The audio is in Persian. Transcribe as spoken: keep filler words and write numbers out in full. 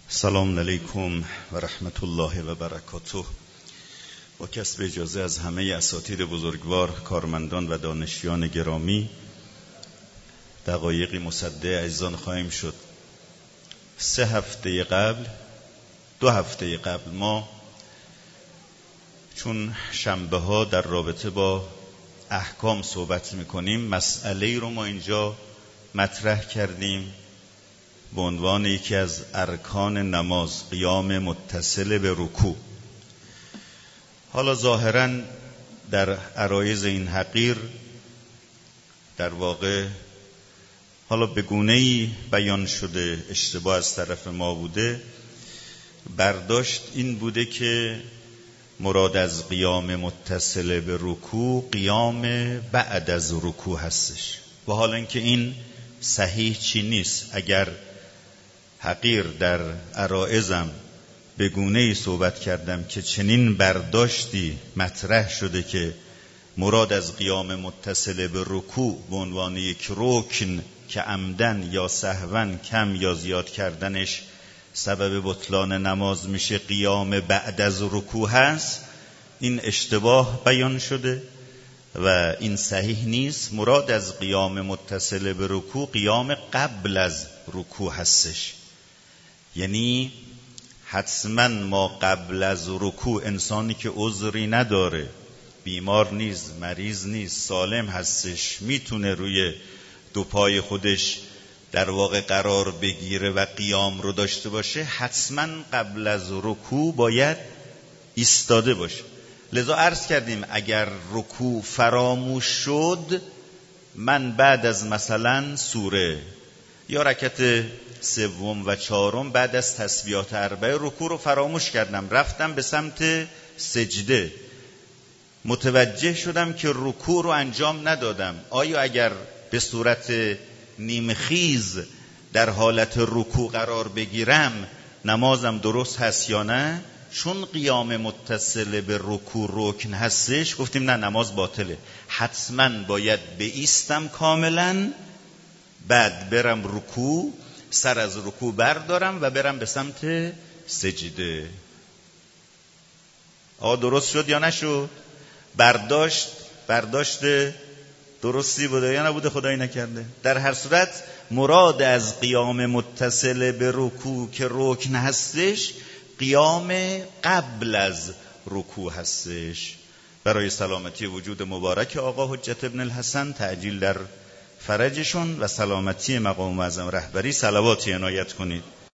سلام علیکم و رحمت الله و برکاته. با کسب اجازه از همه اساتید بزرگوار، کارمندان و دانشیان گرامی، دقایقی مصدع عزیزان خواهیم شد. سه هفته قبل دو هفته قبل ما چون شنبه ها در رابطه با احکام صحبت میکنیم، مسئله رو ما اینجا مطرح کردیم به عنوان یکی از ارکان نماز، قیام متصل به رکوع. حالا ظاهراً در عرایض این حقیر در واقع حالا به گونه‌ای بیان شده، اشتباه از طرف ما بوده. برداشت این بوده که مراد از قیام متصل به رکوع قیام بعد از رکوع هستش، و حالا اینکه این صحیح چی نیست. اگر حقیر در عرائزم به گونه‌ای صحبت کردم که چنین برداشتی مطرح شده که مراد از قیام متصل به رکوع به عنوان یک رکن که عمدن یا سهون کم یا زیاد کردنش سبب بطلان نماز میشه، قیام بعد از رکوع هست، این اشتباه بیان شده و این صحیح نیست. مراد از قیام متصل به رکوع قیام قبل از رکوع هستش. یعنی حتما ما قبل از رکوع، انسانی که عذری نداره، بیمار نیست، مریض نیست، سالم هستش، میتونه روی دو پای خودش در واقع قرار بگیره و قیام رو داشته باشه، حتما قبل از رکوع باید ایستاده باشه. لذا عرض کردیم اگر رکوع فراموش شد، من بعد از مثلا سوره یا رکعت سوم و چهارم بعد از تسبیحات اربعه رکوع رو فراموش کردم، رفتم به سمت سجده، متوجه شدم که رکوع رو انجام ندادم، آیا اگر به صورت نیمخیز در حالت رکوع قرار بگیرم نمازم درست هست یا نه؟ چون قیام متصل به رکوع رکن هستش، گفتیم نه، نماز باطله. حتما باید بایستم کاملا، بعد برم رکوع، سر از رکوع بردارم و برم به سمت سجده. آقا درست شد یا نشد؟ برداشت برداشت درستی بوده یا نبوده؟ خدایی نکرده. در هر صورت مراد از قیام متصل به رکوع که رکن هستش قیام قبل از رکوع هستش. برای سلامتی وجود مبارک آقا حجت ابن الحسن، تعجیل در فرجشون و سلامتی مقام معظم رهبری صلواتی عنایت کنید.